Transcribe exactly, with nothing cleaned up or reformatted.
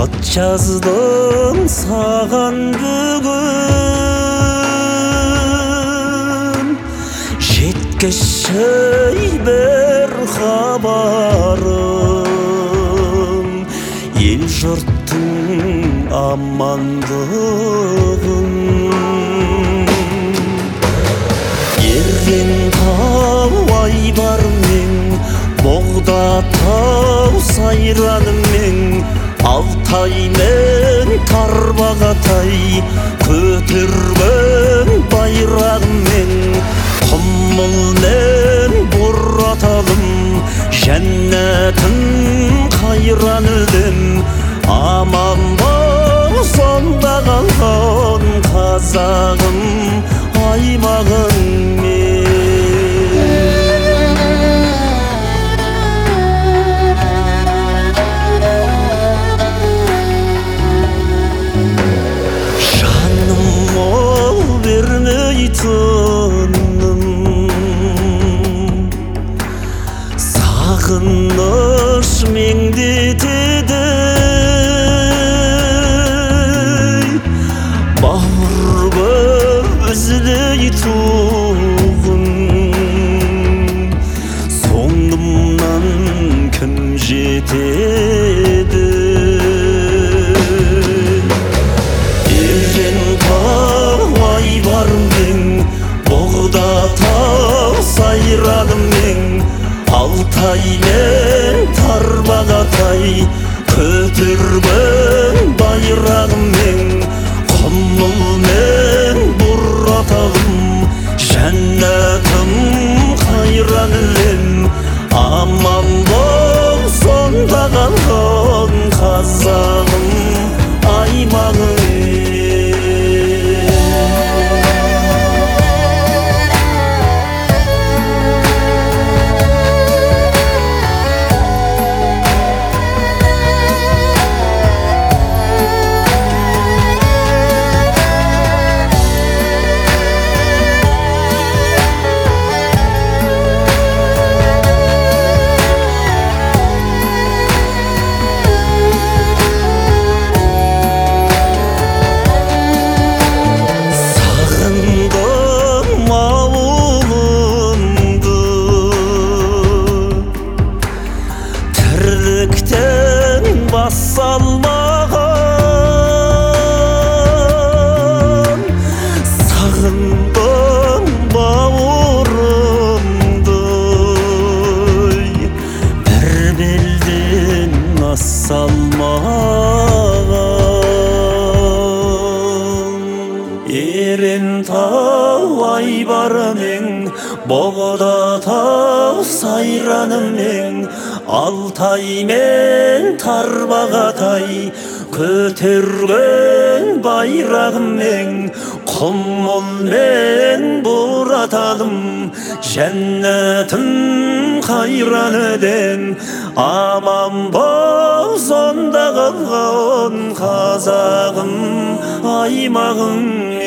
хат жаздым саған бүгін, жеткізші бір хабарым, ел жұрттың амандығын. Ерген тау айбарымен, боғда тау сайранымен, Алтай мен Тарбағатай көтерген байрағымен, құмыл мен бұраталым, жәннәтін қайран өлім, аман бол сонда қалған қазағым аймағым мен. Сағыныш меңдетеді, бауыр боп үзілей туғын, соңымнан кім жетеді? Ерен тау айбарымен, боғда тау сайранымен, Алтай мен Тарбағатай көтерген байрағымен, құмыл мен бұраталым, жәннәтім қайран өлем, аман бол сонда қалған қазағым аймағым. Бас салмаған, сағындым бауырымды, бір белден ас салмаған. Ерен тау айбарымен, боғда тау сайранымен, Алтай мен Тарбағатай көтерген байрағымен, құмыл мен бұраталым, жәннәтім қайран еден, аман бол сонда қалған қазағым аймағым.